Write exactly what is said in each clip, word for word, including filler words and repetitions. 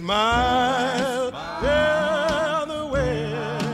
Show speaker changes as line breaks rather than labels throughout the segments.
smile, yeah, the way.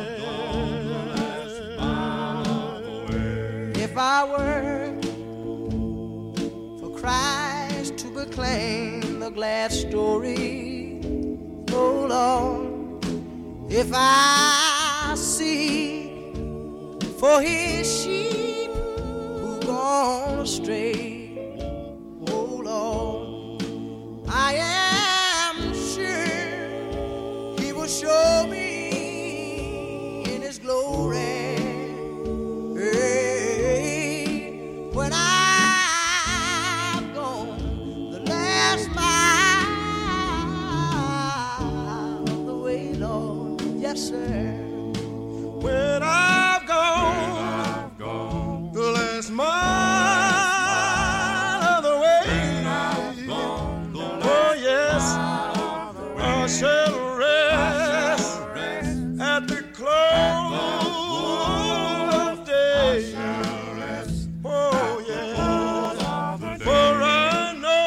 If I were for Christ to proclaim the glad story, oh Lord, if I seek for his sheep who gone astray, oh Lord, I am sure he will show me in his glory. Hey, when I've gone the last mile of the way, Lord, yes sir. When I've gone, I've gone the last mile of the way, oh yes, I shall rest at the close of day. Oh yeah, for I know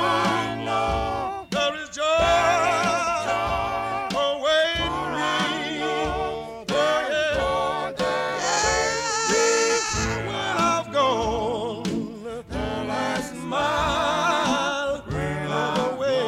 there is joy awaiting me. Oh yeah, when I've gone the last mile of the way.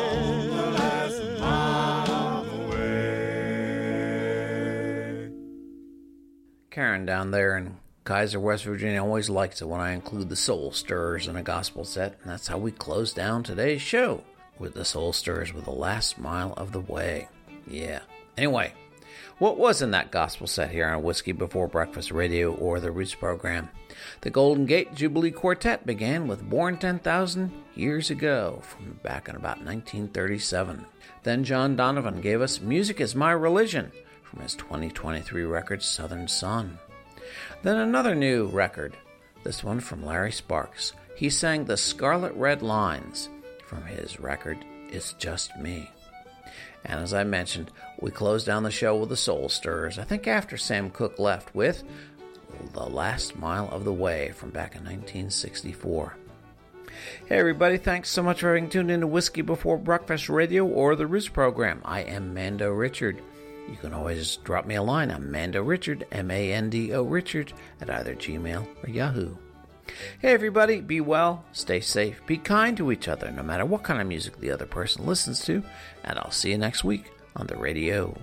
Karen down there in Kaiser, West Virginia, always likes it when I include the Soul Stirrers in a gospel set, and that's how we close down today's show, with the Soul Stirrers with the last mile of the way. Yeah. Anyway, what was in that gospel set here on Whiskey Before Breakfast Radio or the Roots program? The Golden Gate Jubilee Quartet began with Born ten thousand Years Ago from back in about nineteen thirty-seven. Then John Donovan gave us Music Is My Religion from his twenty twenty-three record Southern Sun. Then another new record, this one from Larry Sparks. He sang The Scarlet Red Lines from his record It's Just Me. And as I mentioned, we closed down the show with the Soul Stirrers, I think after Sam Cooke left, with The Last Mile of the Way from back in nineteen sixty-four. Hey everybody, thanks so much for having tuned in to Whiskey Before Breakfast Radio or the Roots program. I am Mando Richard. You can always drop me a line. I'm Mando Richard, M A N D O Richard, at either Gmail or Yahoo. Hey everybody, be well, stay safe, be kind to each other, no matter what kind of music the other person listens to, and I'll see you next week on the radio.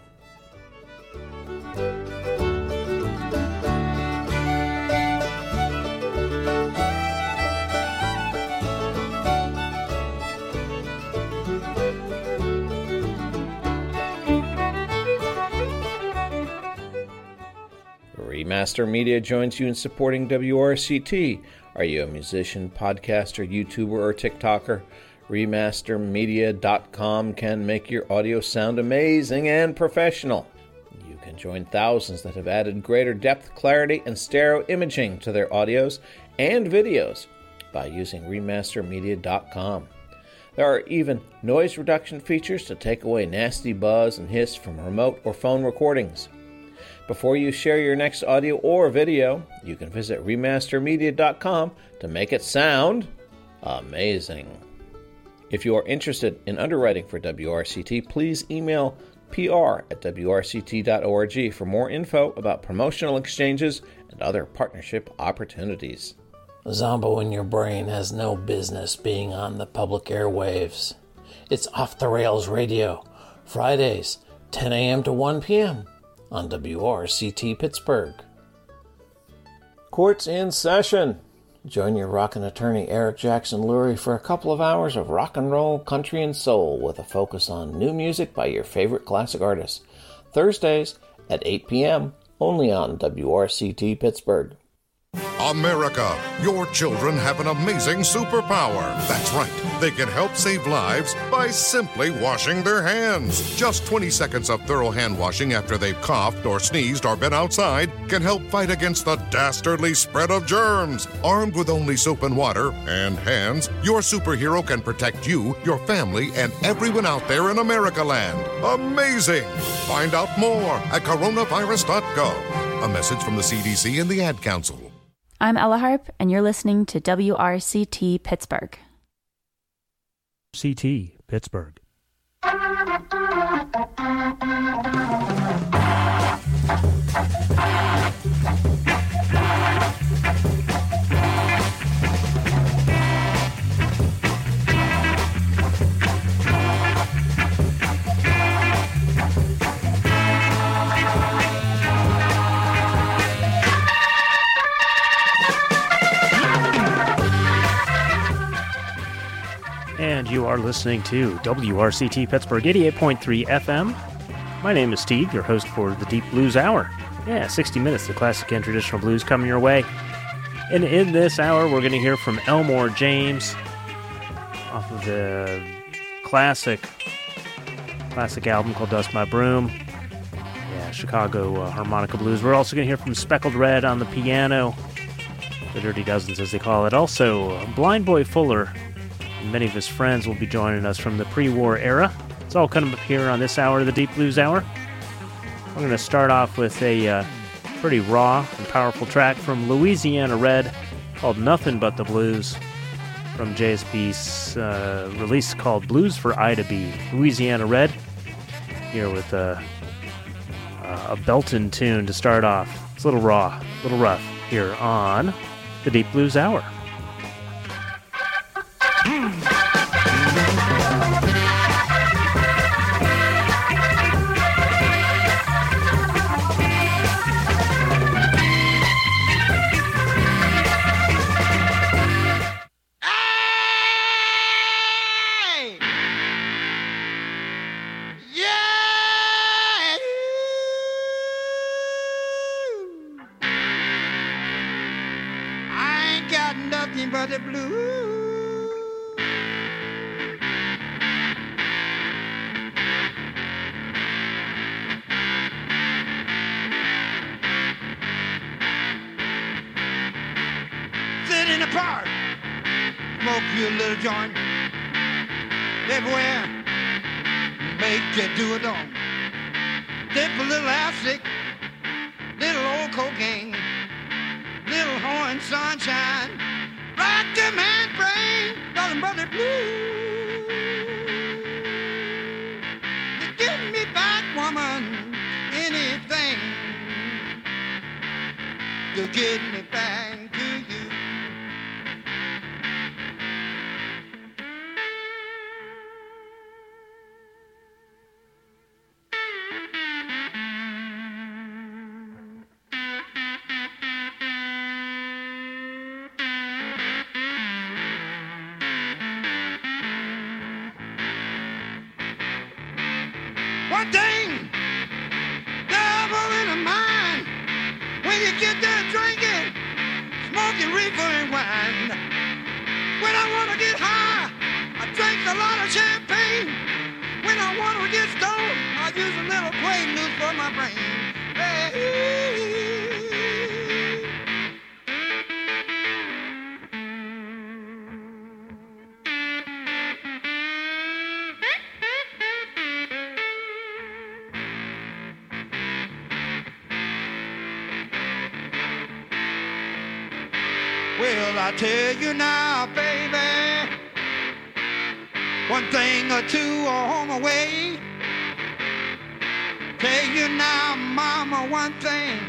Remaster Media joins you in supporting W R C T. Are you a musician, podcaster, YouTuber, or TikToker? Remaster Media dot com can make your audio sound amazing and professional. You can join thousands that have added greater depth, clarity, and stereo imaging to their audios and videos by using Remaster Media dot com. There are even noise reduction features to take away nasty buzz and hiss from remote or phone recordings. Before you share your next audio or video, you can visit Remaster Media dot com to make it sound amazing. If you are interested in underwriting for W R C T, please email P R at W R C T dot org for more info about promotional exchanges and other partnership opportunities. Zombo in Your Brain has no business being on the public airwaves. It's Off the Rails Radio, Fridays, ten a.m. to one p.m. on W R C T Pittsburgh. Court's in session. Join your rockin' attorney Eric Jackson Lurie for a couple of hours of rock and roll, country, and soul with a focus on new music by your favorite classic artists. Thursdays at eight p.m. only on W R C T Pittsburgh.
America, your children have an amazing superpower. That's right. They can help save lives by simply washing their hands. Just twenty seconds of thorough hand washing after they've coughed or sneezed or been outside can help fight against the dastardly spread of germs. Armed with only soap and water and hands, your superhero can protect you, your family, and everyone out there in America land. Amazing! Find out more at coronavirus dot gov. A message from the C D C and the Ad Council.
I'm Ella Harp, and you're listening to W R C T Pittsburgh.
C T Pittsburgh. And you are listening to W R C T Pittsburgh eighty-eight point three F M. My name is Steve, your host for the Deep Blues Hour. Yeah, sixty minutes of classic and traditional blues coming your way. And in this hour, we're going to hear from Elmore James off of the classic, classic album called Dust My Broom. Yeah, Chicago uh, Harmonica Blues. We're also going to hear from Speckled Red on the piano, the Dirty Dozens as they call it. Also, uh, Blind Boy Fuller and many of his friends will be joining us from the pre-war era. It's all coming up here on this hour of the Deep Blues Hour. We're going to start off with a uh, pretty raw and powerful track from Louisiana Red called Nothing But the Blues from J S B's uh, release called Blues for Ida B. Louisiana Red here with a, a belting tune to start off. It's a little raw, a little rough here on the Deep Blues Hour.
But the blue, sit in the park, smoke you a little joint, everywhere, make you do it on, dip a little acid, little old cocaine, little horn sunshine. Rock your man brain, nothing but the blue. You give me back, woman, anything to get me back to you. One thing, never in the mind, when you get there drinking, smoking reefer and wine. When I want to get high, I drink a lot of champagne. When I want to get stoned, I use a little Quaaludes for my brain. Hey. Well, I tell you now, baby, one thing or two are on my way. Tell you now, mama, one thing,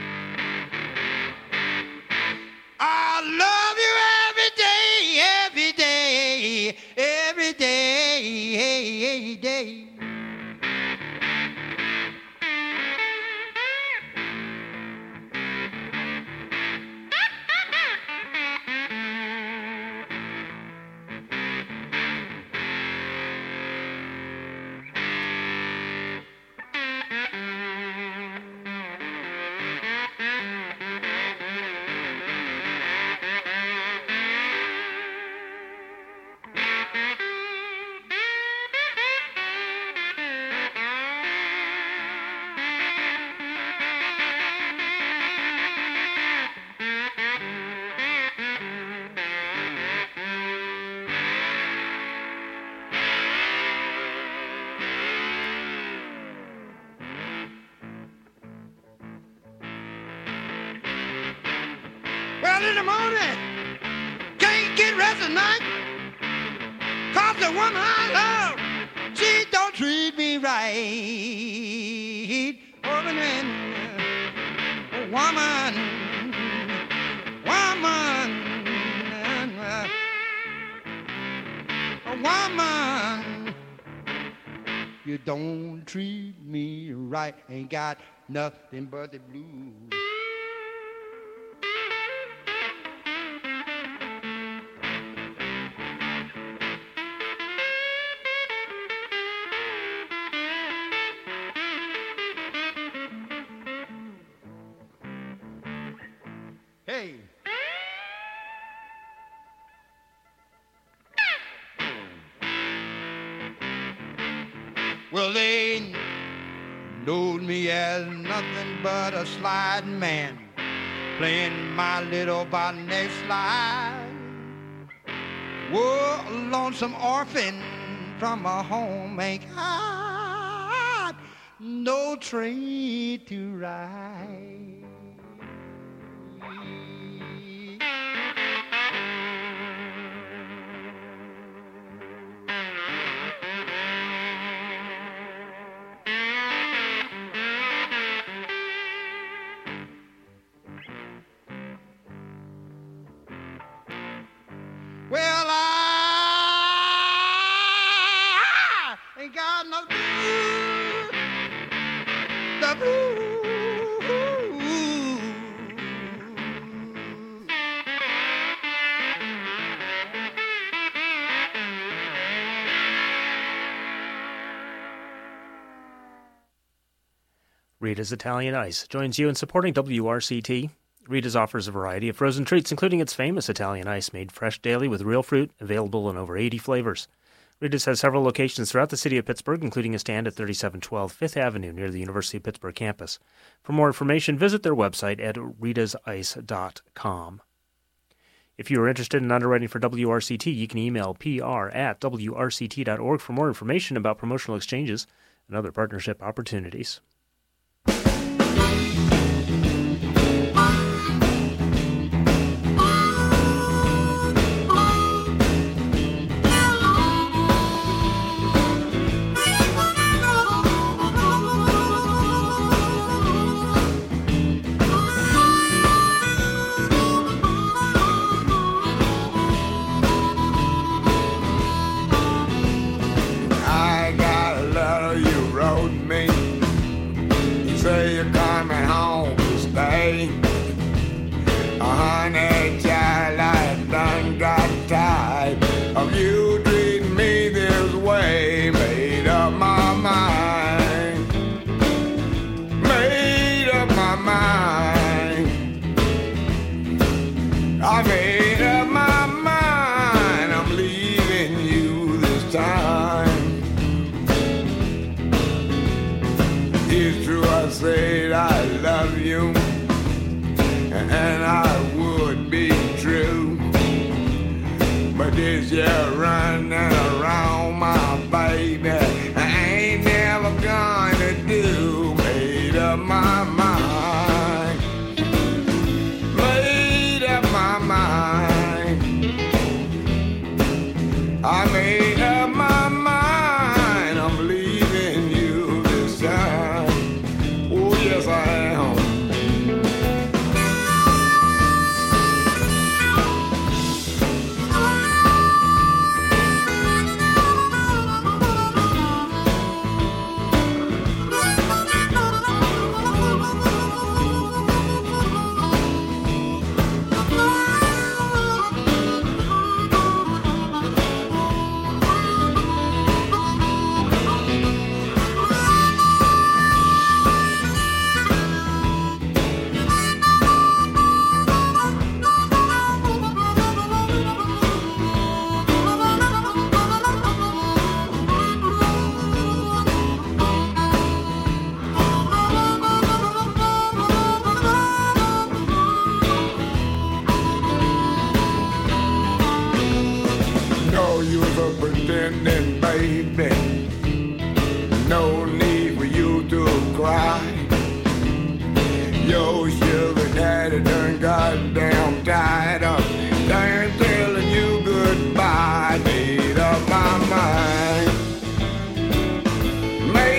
I love you every day, every day, every day, every day. In the morning, can't get rest at night, cause the woman I love, she don't treat right. Woman, woman, woman, woman, you don't treat me right. Ain't got nothing but the blues. Hey. Well, they knowed me as nothing but a sliding man, playing my little bottom-neck slide. Whoa, a lonesome orphan from a home ain't got no train to ride. Well, I ain't got no blues, the blues.
Rita's Italian Ice joins you in supporting W R C T. Rita's offers a variety of frozen treats, including its famous Italian ice made fresh daily with real fruit, available in over eighty flavors. Rita's has several locations throughout the city of Pittsburgh, including a stand at thirty-seven twelve Fifth Avenue near the University of Pittsburgh campus. For more information, visit their website at ritas ice dot com. If you are interested in underwriting for W R C T, you can email P R at W R C T dot org for more information about promotional exchanges and other partnership opportunities.
This year running around my baby, I ain't never gonna do. Made up my mind, made up my mind. I made up my mind, I'm leaving you this time. Oh yes I am. Pretending, baby, no need for you to cry. Your sugar daddy done goddamn tired of done telling you goodbye. Made up my mind, made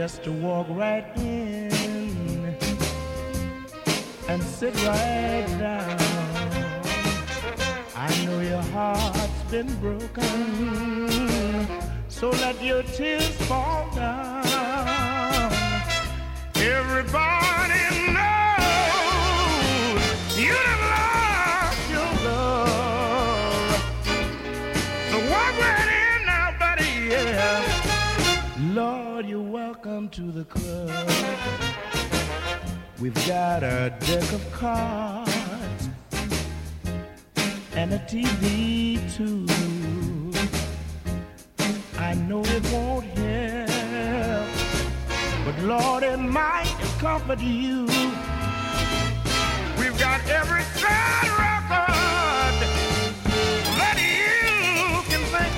just to walk right in and sit right down. I know your heart's been broken, so let your tears fall down. Everybody knows you done lost your love, so walk right in now, buddy, yeah. Lord, you're welcome to the club. We've got a deck of cards and a T V too. I know it won't help, but Lord, it might comfort you. We've got every sad record that you can think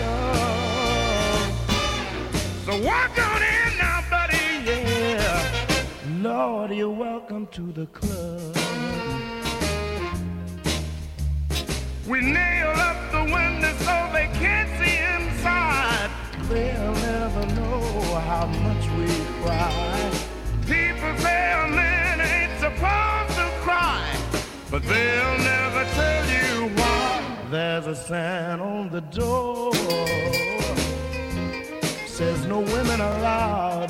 of. So walk on in now, buddy, yeah. Lord, you're welcome to the club. We nail up the windows so they can't see inside. They'll never know how much we cry. People say a man ain't supposed to cry, but they'll never tell you why. There's a sign on the door, says no women allowed.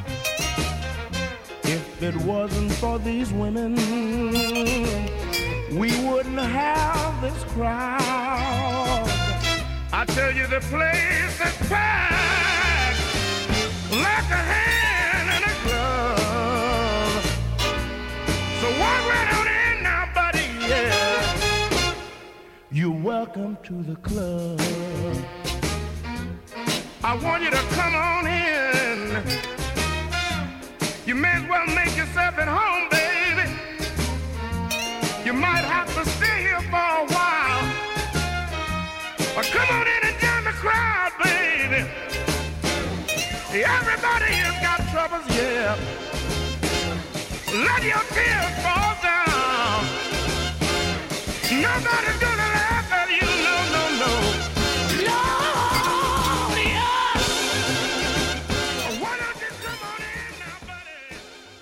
If it wasn't for these women, we wouldn't have this crowd. I tell you, the place is packed like a hand in a glove. So walk right on in now, buddy, yeah. You're welcome to the club. I want you to come on in. You may as well make yourself at home, baby. You might have to stay here for a while. Or come on in and join the crowd, baby. Everybody has got troubles, yeah. Let your tears fall down. Nobody's gonna laugh at you, no, no, no. Lord, yeah. Why don't you come on in now, buddy?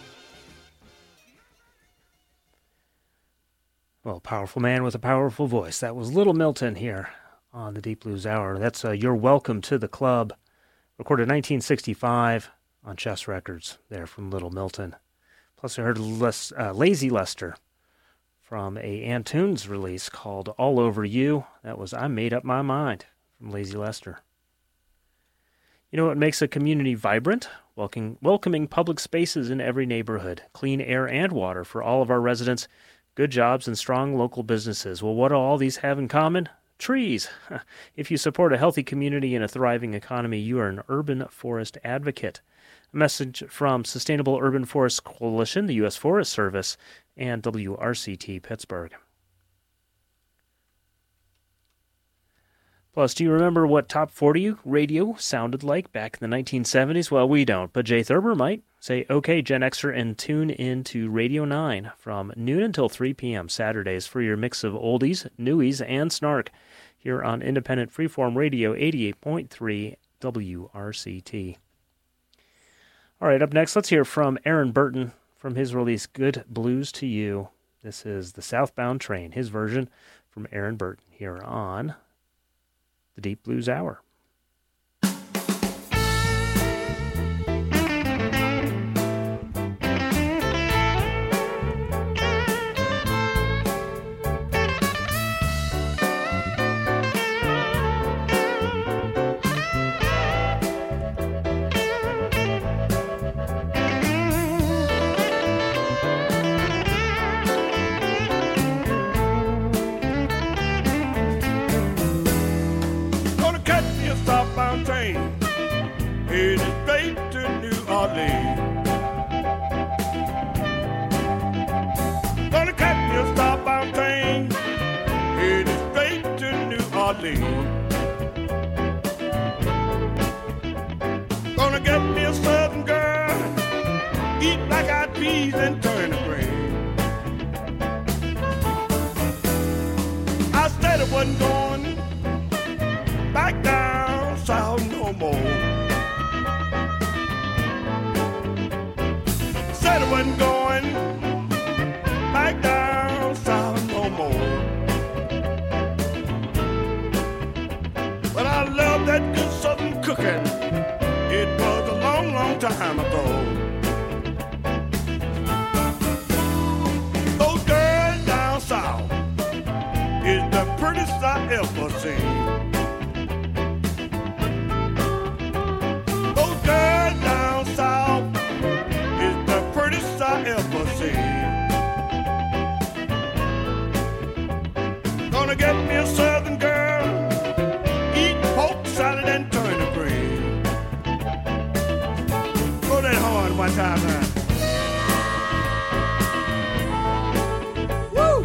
Well, powerful man with a powerful voice. That was Little Milton here on the Deep Blues Hour. That's uh, You're Welcome to the Club, recorded nineteen sixty-five on Chess Records there from Little Milton. Plus I heard Les, uh, Lazy Lester from a Antunes release called All Over You. That was I Made Up My Mind from Lazy Lester. You know what makes a community vibrant? Welcoming, welcoming public spaces in every neighborhood, clean air and water for all of our residents, good jobs and strong local businesses. Well, what do all these have in common? Trees. If you support a healthy community and a thriving economy, you are an urban forest advocate. A message from Sustainable Urban Forest Coalition, the U S Forest Service, and W R C T Pittsburgh. Plus, do you remember what Top forty radio sounded like back in the nineteen seventies? Well, we don't, but Jay Thurber might. Say, okay, Gen Xer, and tune in to Radio nine from noon until three p.m. Saturdays for your mix of oldies, newies, and snark here on Independent Freeform Radio eighty-eight point three W R C T. All right, up next, let's hear from Aaron Burton from his release, Good Blues to You. This is The Southbound Train, his version from Aaron Burton here on the Deep Blues Hour.
Gonna catch me a southbound train, headed straight to New Orleans. Gonna get me a southern girl, eat black-eyed peas and turnip grain. I said I wasn't going back down south no more. I wasn't going back down south no more. But I love that good southern cooking. It was a long, long time ago. Those girls down south is the prettiest I ever seen. Those girls down south is the prettiest I ever seen. Gonna get me a southern girl, eat pork salad and turnip green. Blow that horn one time now. Woo!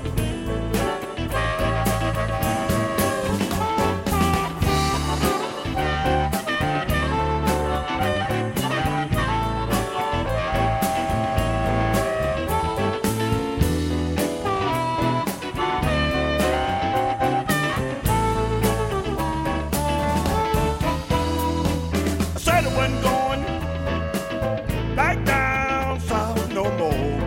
I said I wasn't going back down south no more.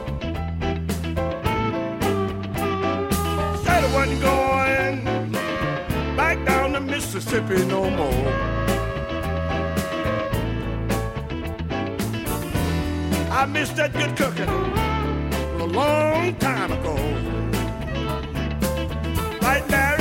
Said I wasn't going back down to Mississippi no more. I missed that good cooking a long time ago. Right, Larry?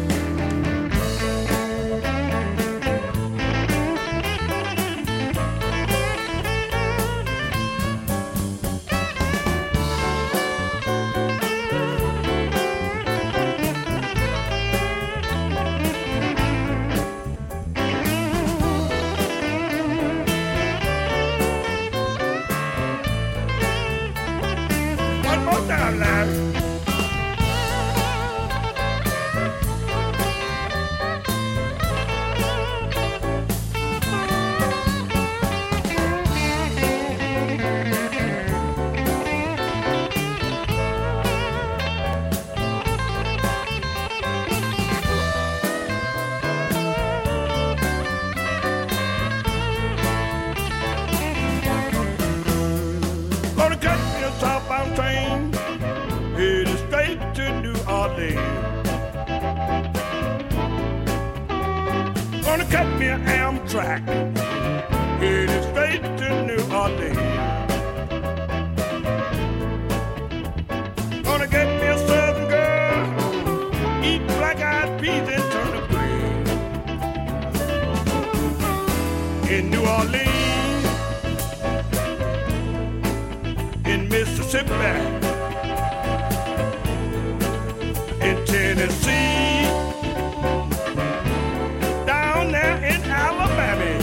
One more time, Larry. Gonna catch me a southbound train, headed straight to New Orleans. Gonna catch me an Amtrak, headed straight to New Orleans. Gonna get me a southern girl, eat black-eyed peas and turnip green. In New Orleans, in Mississippi, in Tennessee, down there in Alabama.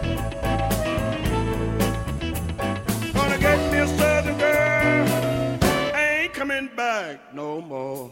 Gonna get me a southern girl, ain't coming back no more.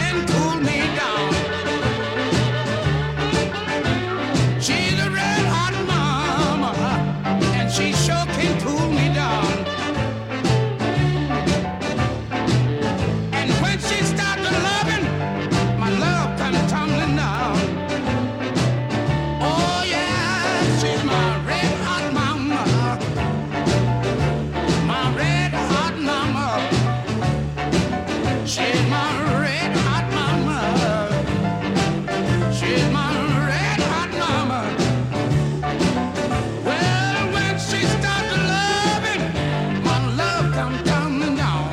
can cool me down. She's a red hot mama, and she sure can cool me down. And when she starts loving, my love comes tumbling down. Oh yeah, she's my red hot mama, my red hot mama. She's my red hot mama. She's my red hot mama. Well, when she starts loving, my love comes tumbling down.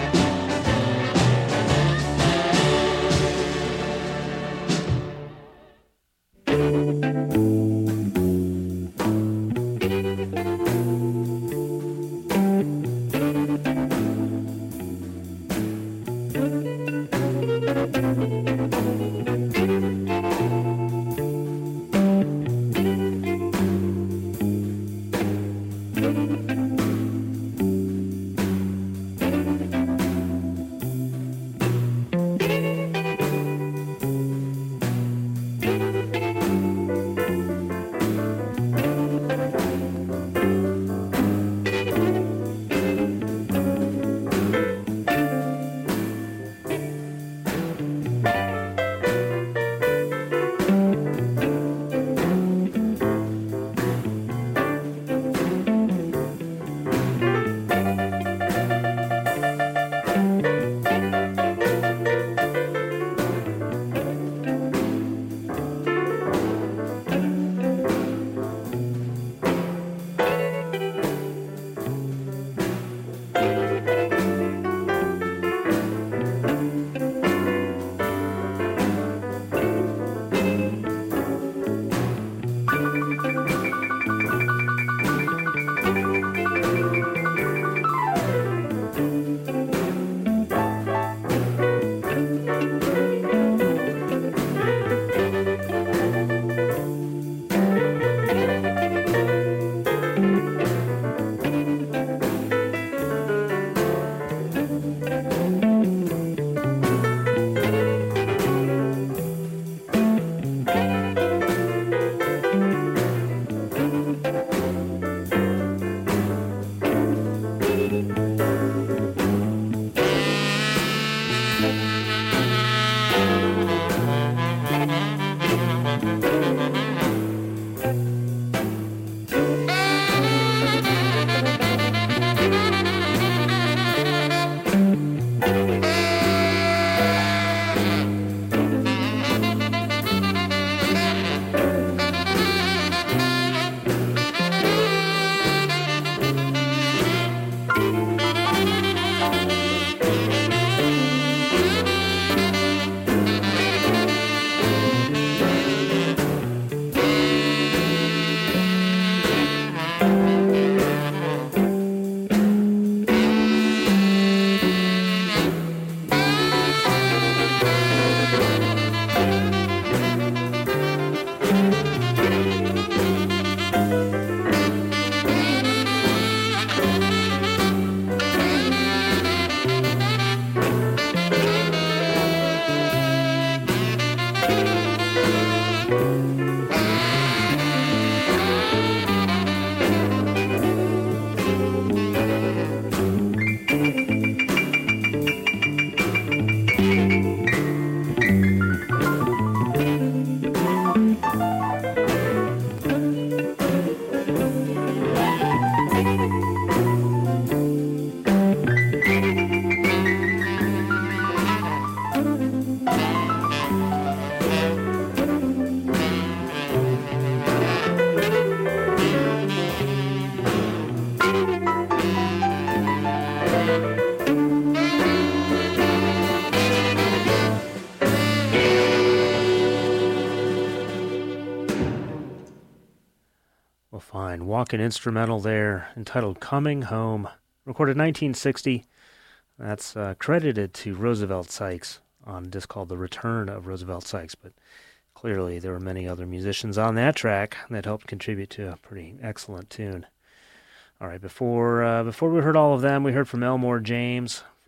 Fine. Walking instrumental there entitled Coming Home. Recorded nineteen sixty. That's uh, credited to Roosevelt Sykes on a disc called The Return of Roosevelt Sykes. But clearly there were many other musicians on that track that helped contribute to a pretty excellent tune. All right, before uh, before we heard all of them, we heard from Elmore James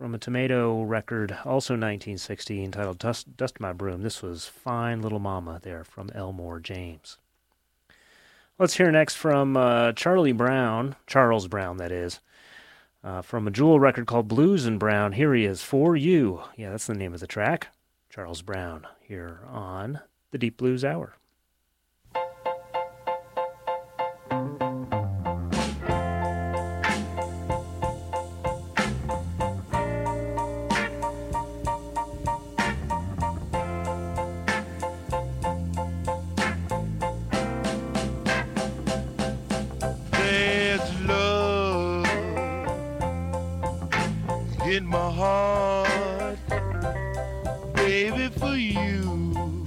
from a Tomato record, also nineteen sixty, entitled Dust, Dust My Broom. This was Fine Little Mama there from Elmore James. Let's hear next from uh, Charlie Brown, Charles Brown, that is, uh, from a Jewel record called Blues and Brown. Here he is, For You. Yeah, that's the name of the track. Charles Brown here on the Deep Blues Hour.
In my heart, baby, for you.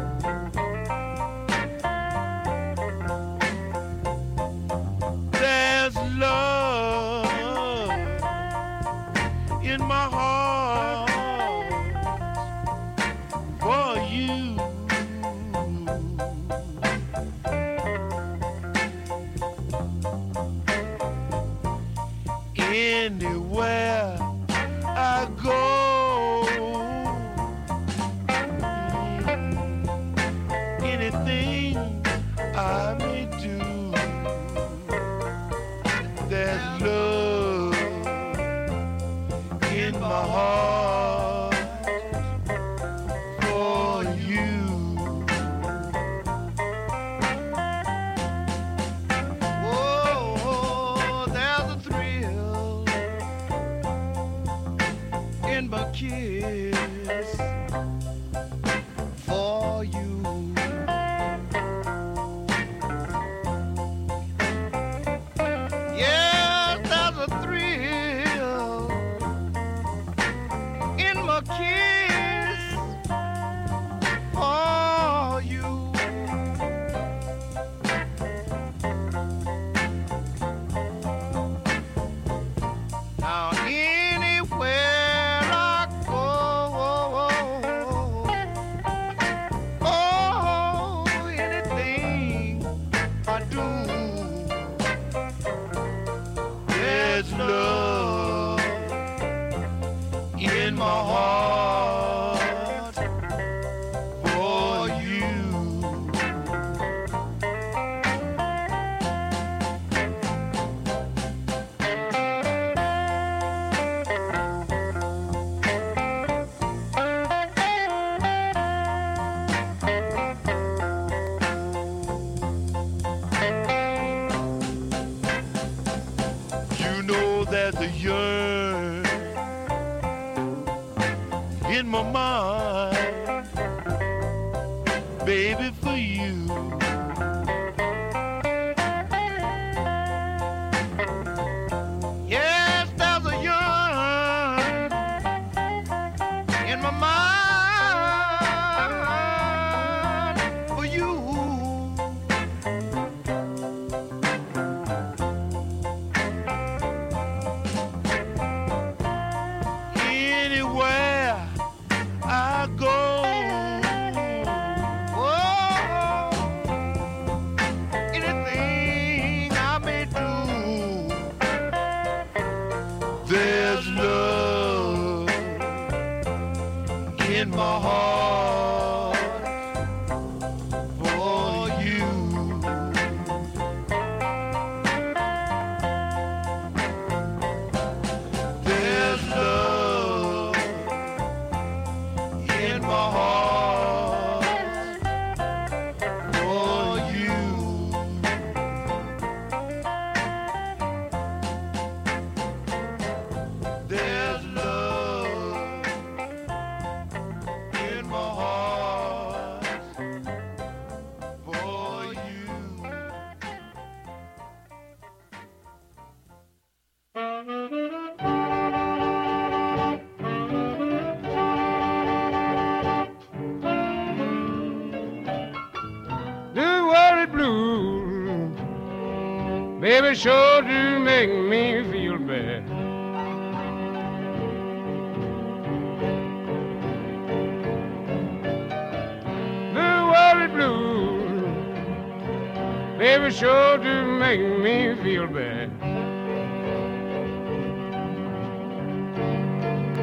There's love in my heart for you. Anywhere I go, anything I may do, there's love in my heart for you. Oh, there's a thrill in my kiss for you. Yes, there's a thrill in my kiss for you. Now anywhere I go, oh, anything I do, there's love in my heart for you. You know there's a yearn in my mind, baby, for you. Yes, there's a yearn in my mind for you. Anywhere I go, oh, anything I may do, there's love in my heart for you. There's love in my heart for you. There's love in my heart for you.
Do worry blue, baby, sure do make me feel bad. The worry blue, baby, sure do make me feel bad.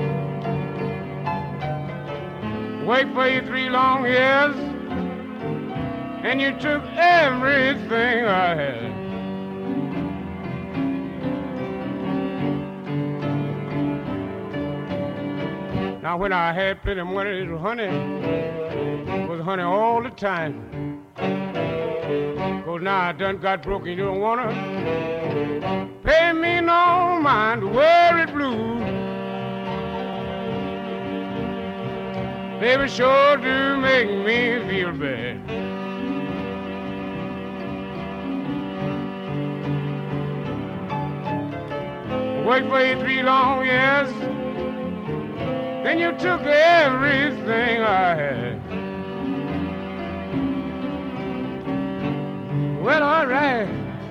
Wait for you three long years, and you took everything I had. Now when I had plenty of money, it was honey, it was honey all the time. Cause now I done got broke and you don't wanna pay me no mind to worry blue. Baby sure do make me feel bad. Wait for you three long years, then you took everything I had. Well, all right.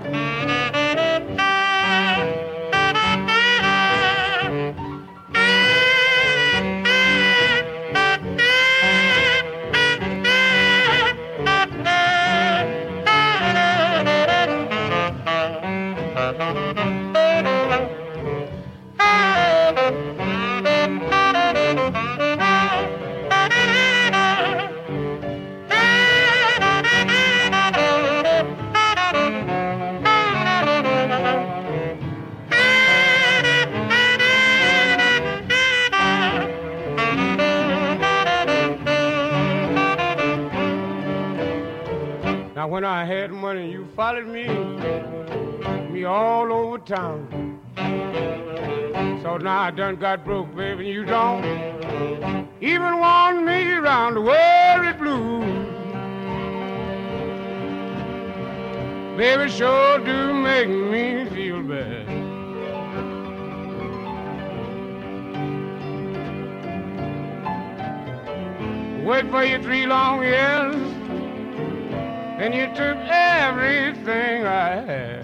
Now when I had money, you followed me, me all over town. So now I done got broke, baby, and you don't even want me around to worry blue. Baby, sure do make me feel bad. Wait for you three long years, and you took everything I had.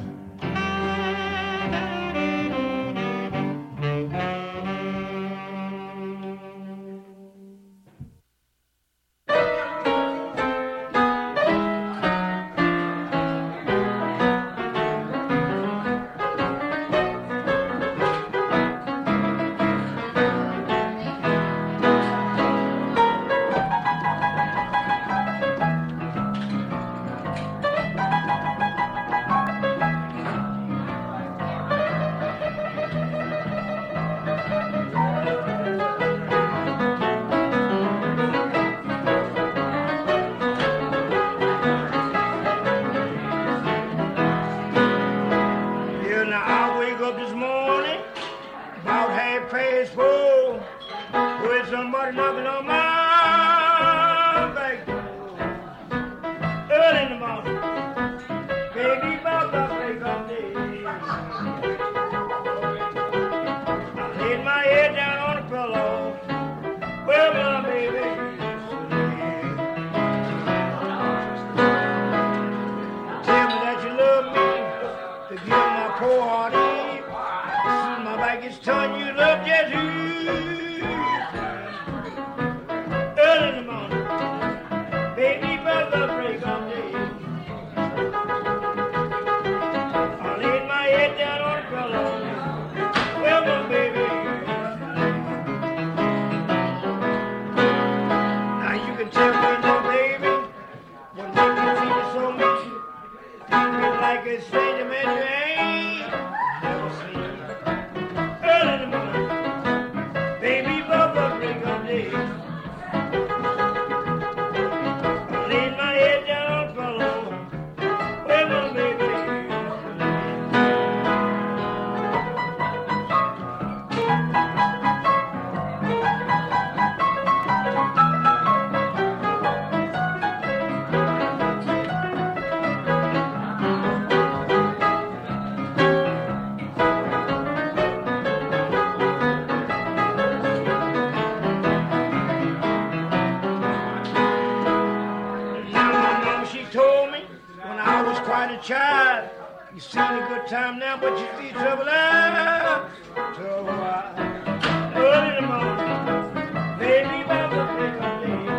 Child, you seen a good time now, but you see trouble out. Trouble out. Early in the morning, baby, about to break of day.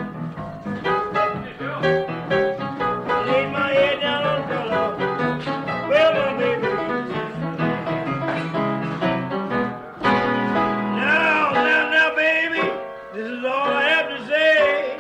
I laid my head down on the pillow. Well, my baby. Now, now, now, baby, this is all I have to say.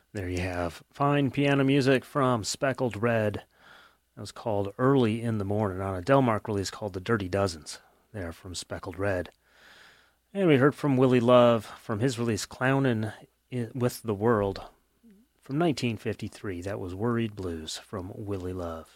There you have fine piano music from Speckled Red. That was called Early in the Morning on a Delmark release called The Dirty Dozens. There from Speckled Red. And we heard from Willie Love from his release Clownin' with the World from nineteen fifty-three. That was Worried Blues from Willie Love.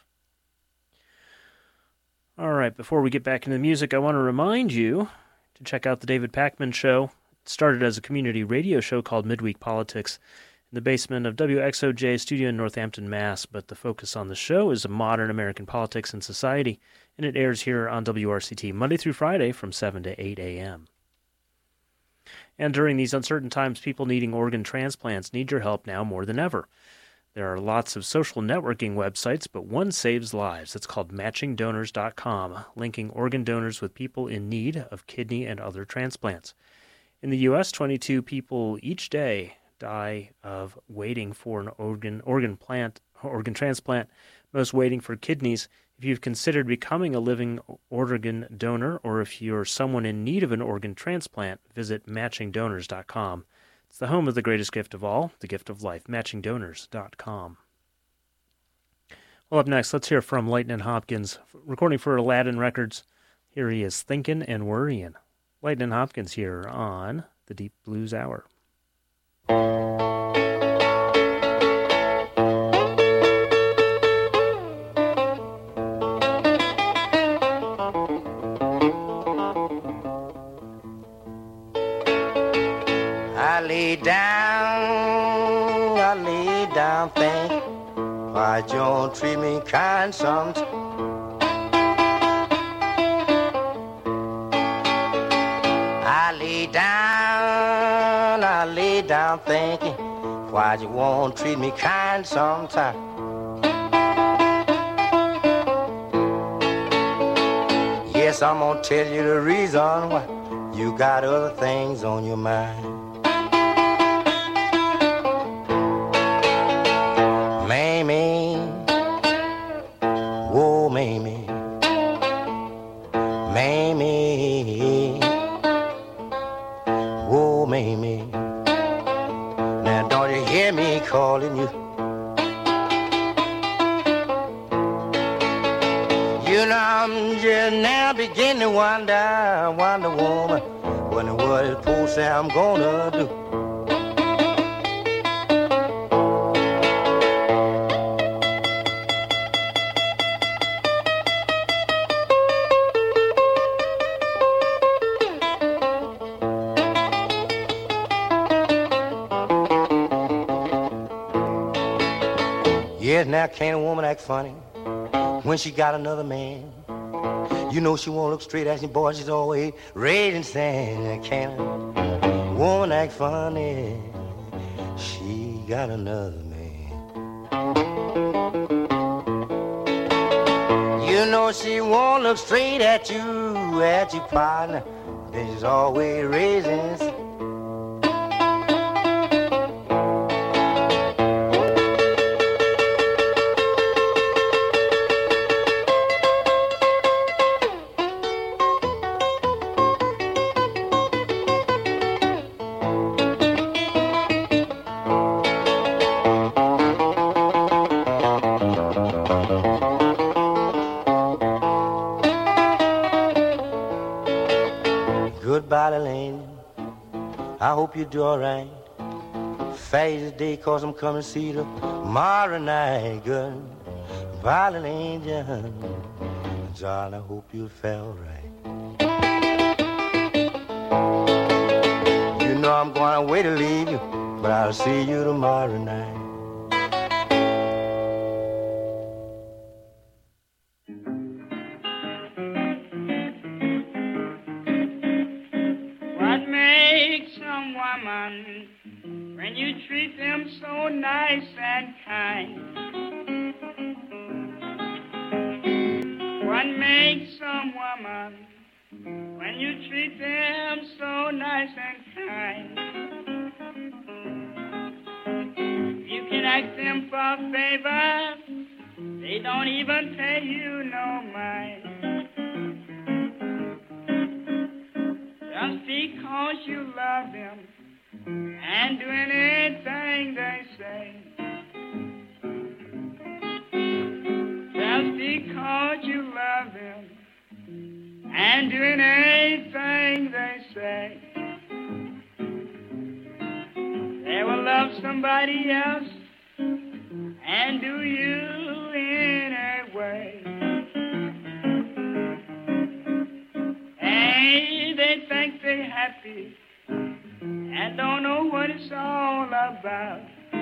All right, before we get back into the music, I want to remind you to check out The David Pakman Show. It started as a community radio show called Midweek Politics in the basement of W X O J studio in Northampton, Mass. But the focus on the show is modern American politics and society, and it airs here on W R C T Monday through Friday from seven to eight a.m. And during these uncertain times, people needing organ transplants need your help now more than ever. There are lots of social networking websites, but one saves lives. It's called matching donors dot com, linking organ donors with people in need of kidney and other transplants. In the U S, twenty-two people each day die of waiting for an organ organ plant organ transplant, most waiting for kidneys. If you've considered becoming a living organ donor, or if you're someone in need of an organ transplant, visit matching donors dot com. It's the home of the greatest gift of all, the gift of life, matching donors dot com. Well, up next, let's hear from Lightnin' Hopkins, recording for Aladdin Records. Here he is, Thinkin' and Worryin'. Lightnin' Hopkins here on the Deep Blues Hour.
I lay down, I lay down, think, why you don't treat me kind sometimes. I lay down, I lay down, thinking, why you won't treat me kind sometimes. Yes, I'm gonna tell you the reason why you got other things on your mind. Mamie, whoa, Mamie, Mamie, whoa, Mamie. Now don't you hear me calling you? You know I'm just now beginning to wonder, wonder, woman, wonder what this poor Sam gonna do. Yes, now can't a woman act funny when she got another man? You know she won't look straight at you, boy, she's always raising sand. Can't a woman act funny? She got another man. You know she won't look straight at you, at your partner, then she's always raising sand. I hope you do all right. Fast today, cause I'm coming to see you tomorrow night. Good violent angel, John, I hope you felt right. You know I'm going away to leave you, but I'll see you tomorrow night.
When you treat them so nice and kind, what makes some woman when you treat them so nice and kind? You can ask them for a favor, they don't even pay you no mind. Just because you love them and do anything they say. way. Just because you love them and doing anything they say, they will love somebody else and do you anyway. Hey, they think they're happy and don't know what it's all about.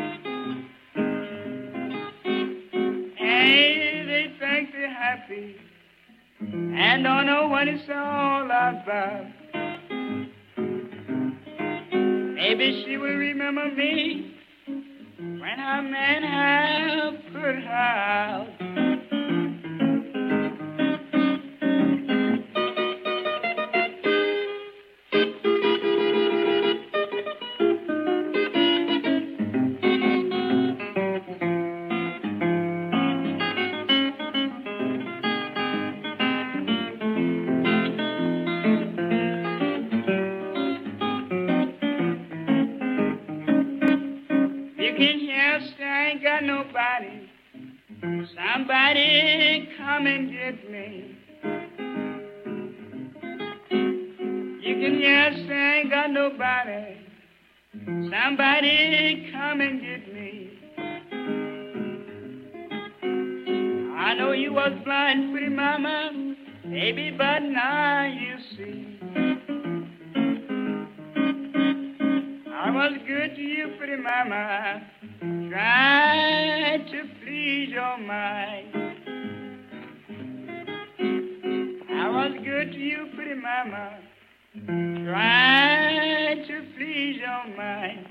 Hey, they think they're happy and don't know what it's all about. Maybe she will remember me when her man have put her out. Somebody come and get me. You can just say ain't got nobody. Somebody come and get me. I know you was blind, pretty mama, baby, but now you see. I was good to you, pretty mama, tried to please your mind. I was good to you, pretty mama, tried to please your mind.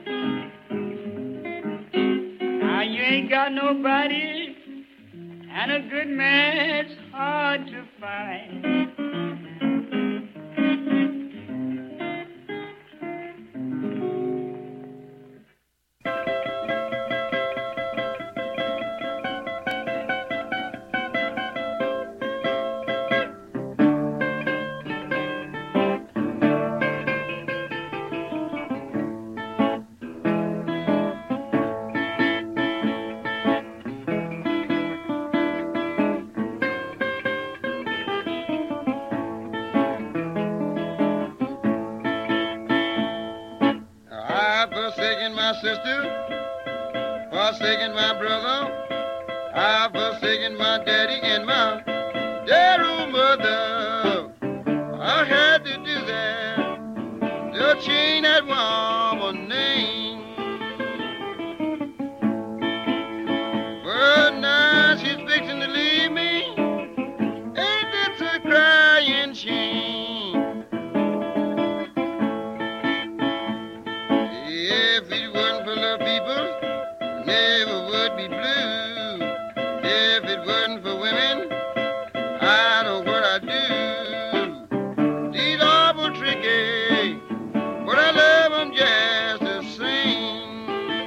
Now you ain't got nobody, and a good man's hard to find.
Sister, forsaken my brother, I've forsaken my daddy and my dear old mother. I had to do that to change that woman's name. But now she's fixing to leave me, ain't it a crying shame? If it wasn't for the people, never would be blue. If it wasn't for women, I know what I'd do. These awful tricky, but I love them just the same.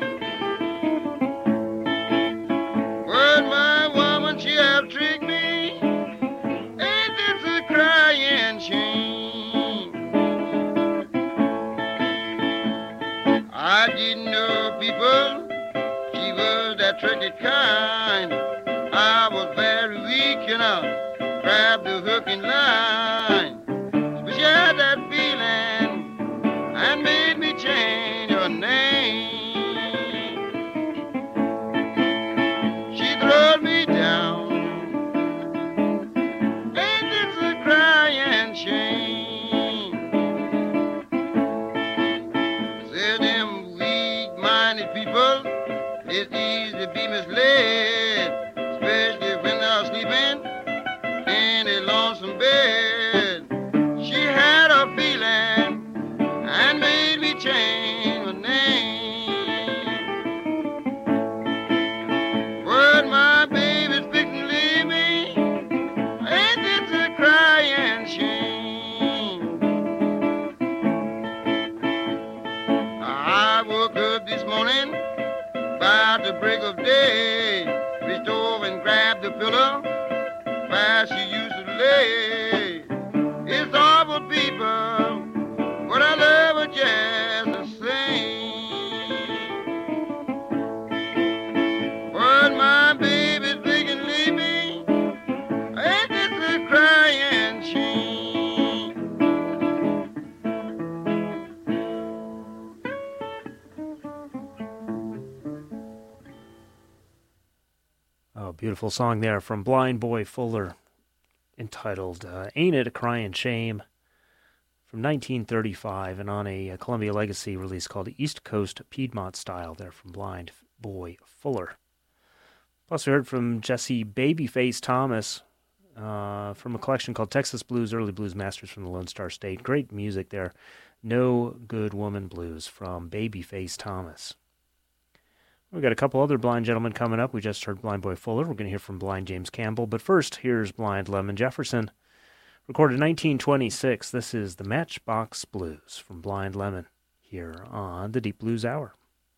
But my woman, she have tricked me, ain't this a crying shame? I didn't know people, she was that tricky kind. I was very weak, you know, grabbed the hook and line. But she had that feeling and made me change her name. She throwed me down, ain't this a crying shame? Said them weak-minded people, it's easy to be misled, especially when they're sleeping in a lonesome bed. She had a feeling and made me change my name. But my baby's fixing to leave me, ain't this a crying shame? I woke up this morning about the break of day, reached over and grabbed the pillow where she used to lay. It's awful people, but I love her just the same.
Oh, beautiful song there from Blind Boy Fuller, entitled uh, Ain't It a Crying Shame, from nineteen thirty-five, and on a, a Columbia Legacy release called East Coast Piedmont Style there from Blind Boy Fuller. Plus we heard from Jesse Babyface Thomas uh, from a collection called Texas Blues, Early Blues Masters from the Lone Star State. Great music there. No Good Woman Blues from Babyface Thomas. We've got a couple other blind gentlemen coming up. We just heard Blind Boy Fuller. We're going to hear from Blind James Campbell. But first, here's Blind Lemon Jefferson. Recorded in nineteen twenty-six. This is the Matchbox Blues from Blind Lemon here on the Deep Blues Hour.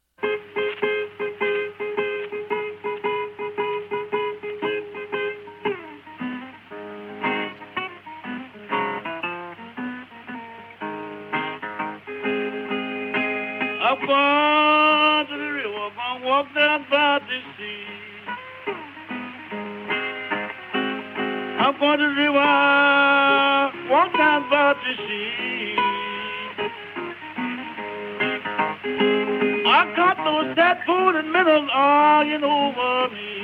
Up on to the river, gonna walk down by the sea. Up on the river, walk down by the sea. I caught those tadpoles and minnows arguing over me.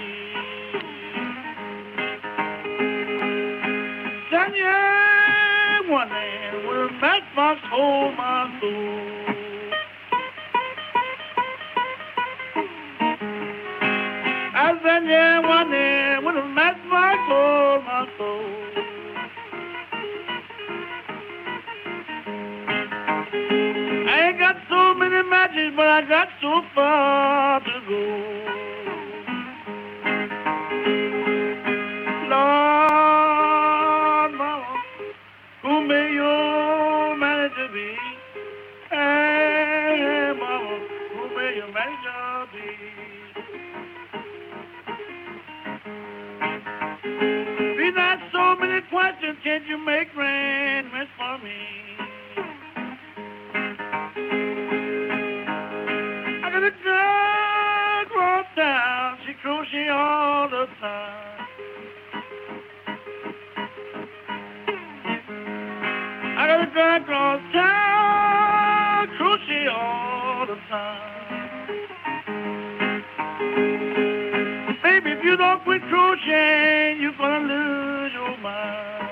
Then yeah, one hand with a matchbox hold my soul. I said, yeah, one day, with a matchbox for my soul. I ain't got so many matches, but I got so far to go. Lord, mama, who may your manager be? Hey, mama, who may your manager be? Not so many questions, can you make arrangements for me? I got a girl across town, she crochet all the time. I got a girl across town, crochet all the time. Baby, if you don't quit crocheting, you're gonna lose your mind.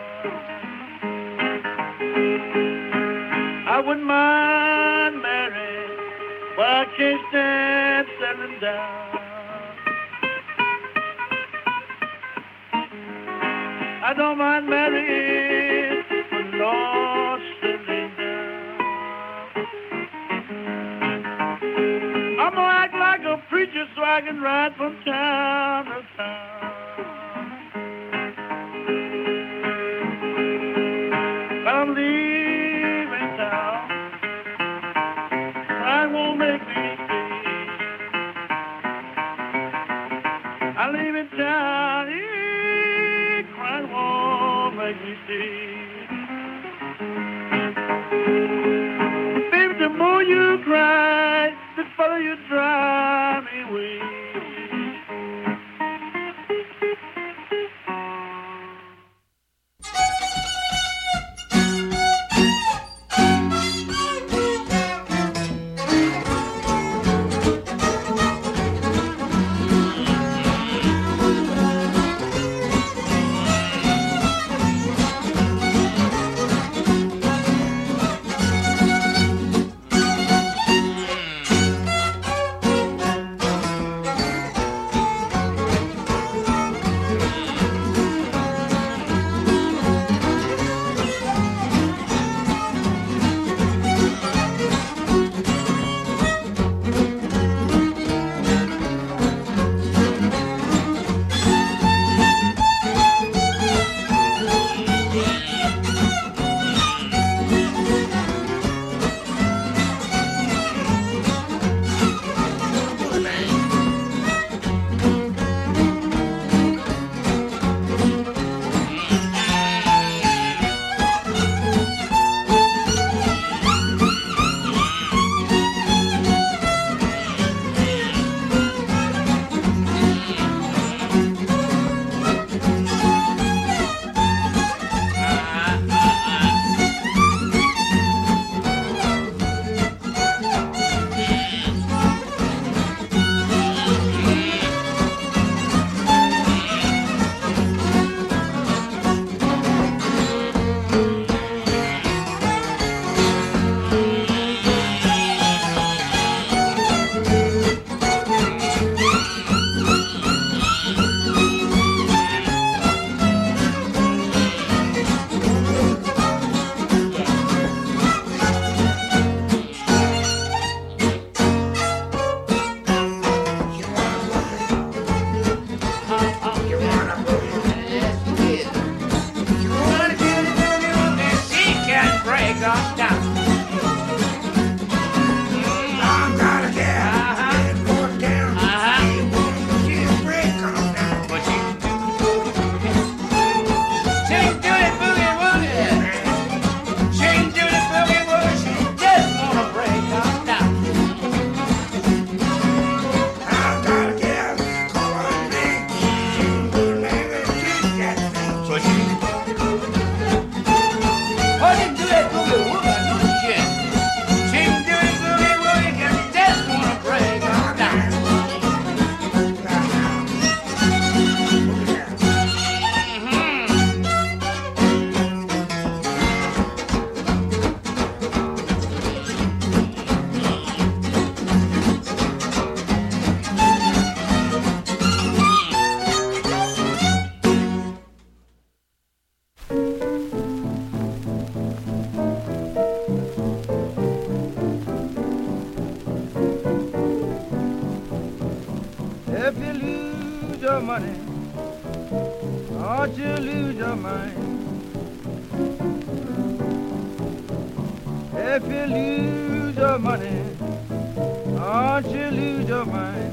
I wouldn't mind marrying, but I can't stand settling down. I don't mind marrying, but Lord, settling down. I'm gonna act like a preacher so I can ride from town to town. But I'm leaving town. I won't make me stay. I'm leaving town. Yeah, crying won't make me stay. Baby, the more you cry, the further you drive me away.
If you lose your money, don't you lose your mind. If you lose your money, don't you lose your mind.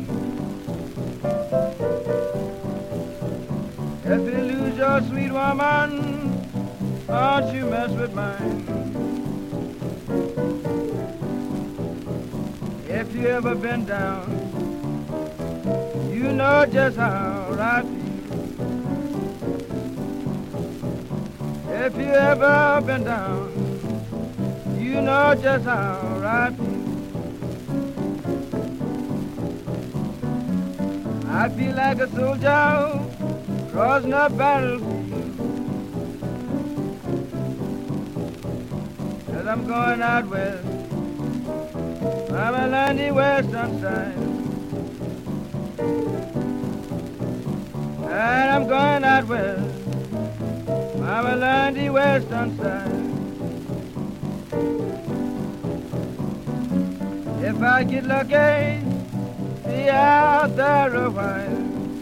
If you lose your sweet woman, don't you mess with mine. If you ever been down, you know just how I feel. If you ever been down, you know just how I feel. I feel like a soldier crossing a battlefield, 'cause I'm going out west, I'm a landy western side, and I'm going out west, I'm a landy western side. If I get lucky, be out there a while.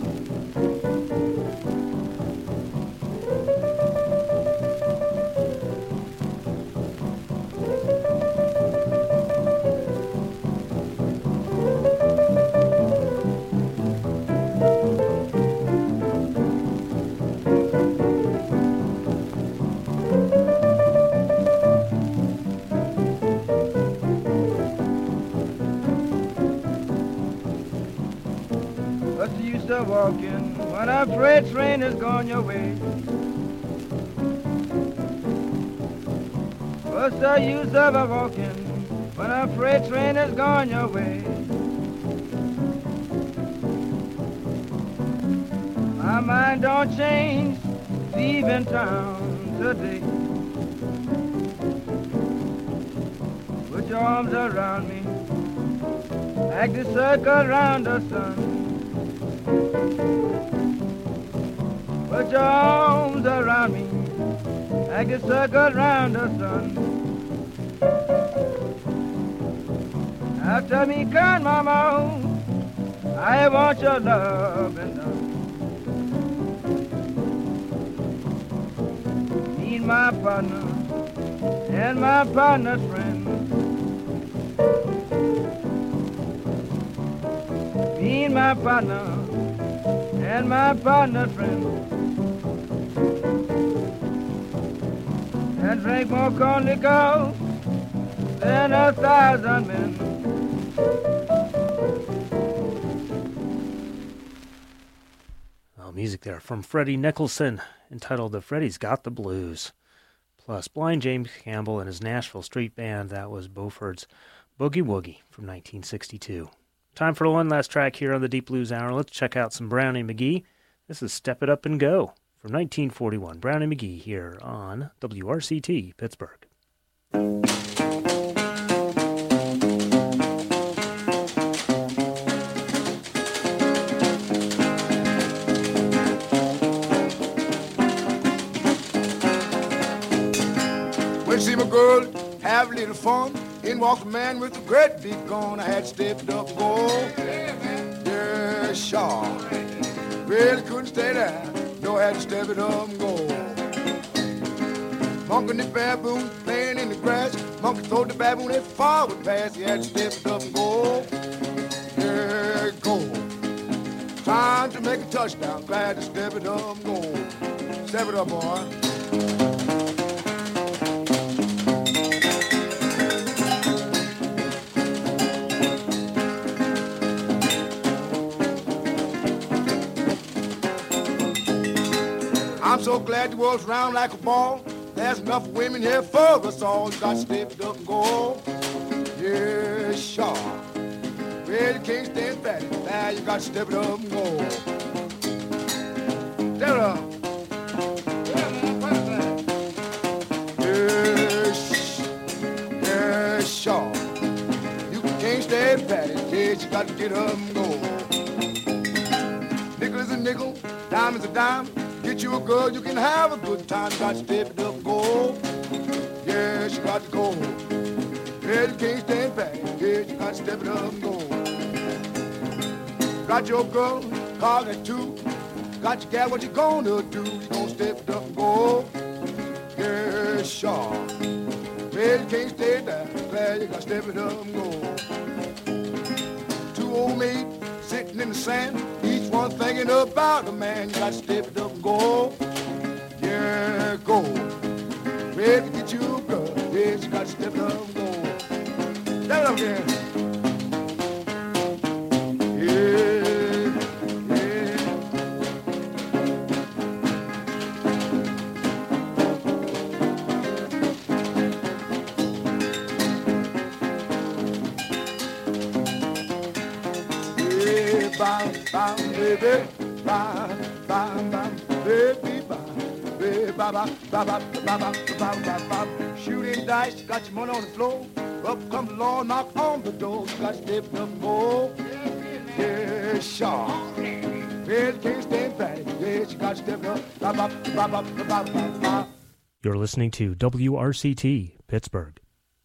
Walking when a freight train is gone your way. What's the use of a walking when a freight train is gone your way? My mind don't change, leaving town today. Put your arms around me, like the circle around the sun. Put your arms around me, like a circle around the sun. After me, kind mama, I want your love and love. Need my partner and my partner's friend. Need my partner and my partner's friend. And drink more corn liquor than a thousand men.
Well, music there from Freddie Nicholson, entitled "The Freddie's Got the Blues." Plus, Blind James Campbell and his Nashville Street Band. That was Beauford's Boogie Woogie from nineteen sixty-two. Time for one last track here on the Deep Blues Hour. Let's check out some Brownie McGhee. This is Step It Up and Go from nineteen forty-one. Brownie McGhee here on W R C T Pittsburgh.
When see my girl have a little fun, in walked a man with a great big gun. I had stepped up, go, yeah, sure. Really couldn't stay there. No, I had to step it up and go. Monkey and the baboon playing in the grass. Monkey told the baboon that forward pass. He had to step it up and go. Yeah, go. Time to make a touchdown. Glad to step it up and go. Step it up, boy. I'm so glad the world's round like a ball. There's enough women here for us all. You got to step it up and go. Yeah, sure. Well, you can't stand back. Now you got to step it up and go. Step it up. Yeah, sh- yeah, sure. You can't stand back. Yeah, you got to get up and go. Nickel is a nickel, dime is a dime. Get you a girl, you can have a good time. You got to step it up and go. Yeah, you got to go. Yeah, you can't stand back. Yeah, you got to step it up and go.
Got your girl, car at two. Got your gal, what you gonna do? You gonna step it up and go? Yeah, sure. Well, you can't stay there. Well, you gotta step it up and go. Two old maids sitting in the sand, each one thinking about a man. You gotta step it up and go. Yeah, go. Well, you get you a girl. Yeah, you gotta step it up and go. Step it up again. Yeah. Bam, bam, baby, bam, bam, bam, baby, bam, baby, bam, bam, bam, bam, bam, bam, bam. Shooting dice, got your money on the floor. Up come the law, knock on the door. You got to step up more. Yeah, sure. Well, you can't stand back. Yes, you got to step up. Bam, bam, bam, bam, bam, bam, bam.
You're listening to W R C T, Pittsburgh.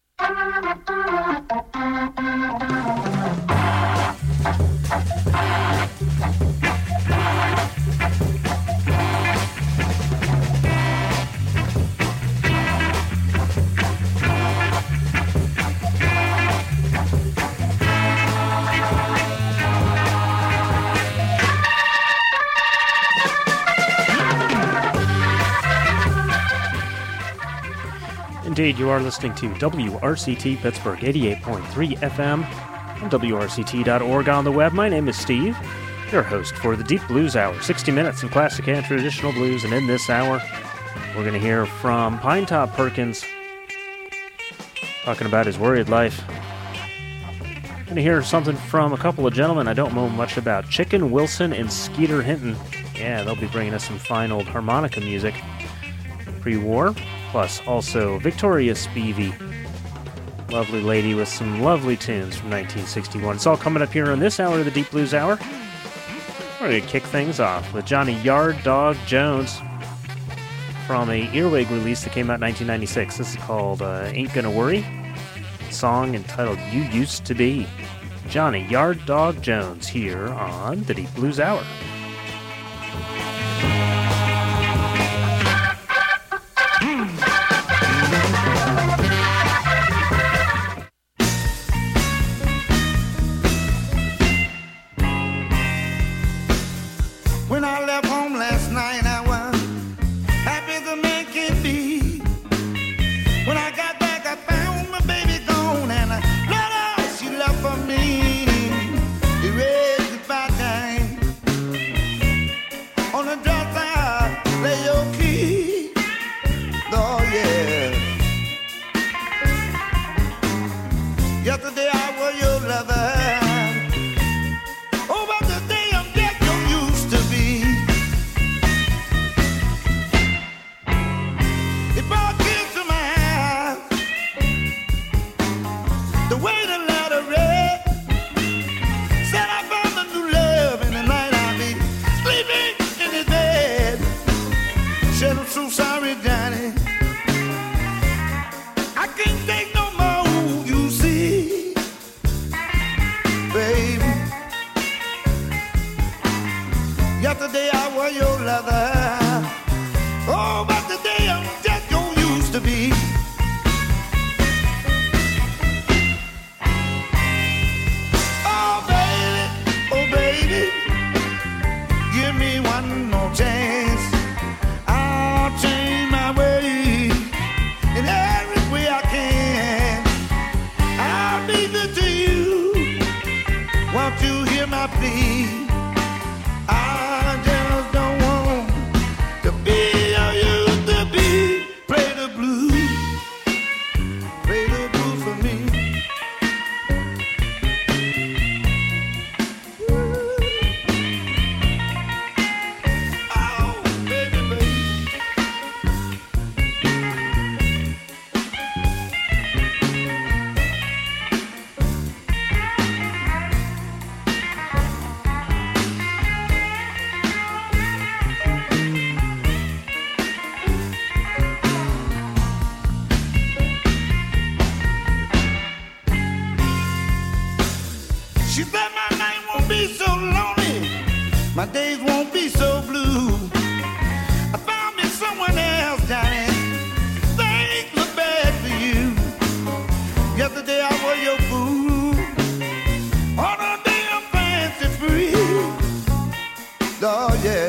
Indeed, you are listening to W R C T Pittsburgh, eighty-eight point three F M, and W R C T dot org on the web. My name is Steve, your host for the Deep Blues Hour, sixty minutes in classic and traditional blues, and in this hour, we're going to hear from Pinetop Perkins, talking about his worried life. Going to hear something from a couple of gentlemen I don't know much about, Chicken Wilson and Skeeter Hinton. Yeah, they'll be bringing us some fine old harmonica music pre-war. Plus, also Victoria Spivey, lovely lady with some lovely tunes from nineteen sixty-one. It's all coming up here on this hour of the Deep Blues Hour. We're going to kick things off with Johnny Yard Dog Jones from a Earwig release that came out in nineteen ninety-six. This is called uh, Ain't Gonna Worry, a song entitled You Used to Be. Johnny Yard Dog Jones here on the Deep Blues Hour.
When I left home last night, I was happy as a man can be. When I got back, I found my baby gone, and I let all she left for me. The red goodbye time on the dresser, lay your key. Oh yeah. Yesterday I was your lover. Oh, but today I'm dead. Used to be. It brought tears to my eyes. The way the letter read said I found a new love in the night I'll be sleeping in his bed. Said I'm so sorry, Johnny. I can't take no more, you see, baby. Yesterday I was your lover. Oh, but today I'm just your used to be. Oh, baby, oh, baby, give me one more chance. I'll change my way in every way I can. I'll be good to you. Won't you hear my plea? I just don't want to be how you used to be. Play the blues, play the blues for me. Oh, baby, baby. my days won't be so blue. I found me someone else, Johnny. Things look bad for you. Yesterday I was your fool. On a damn fancy free. Oh yeah.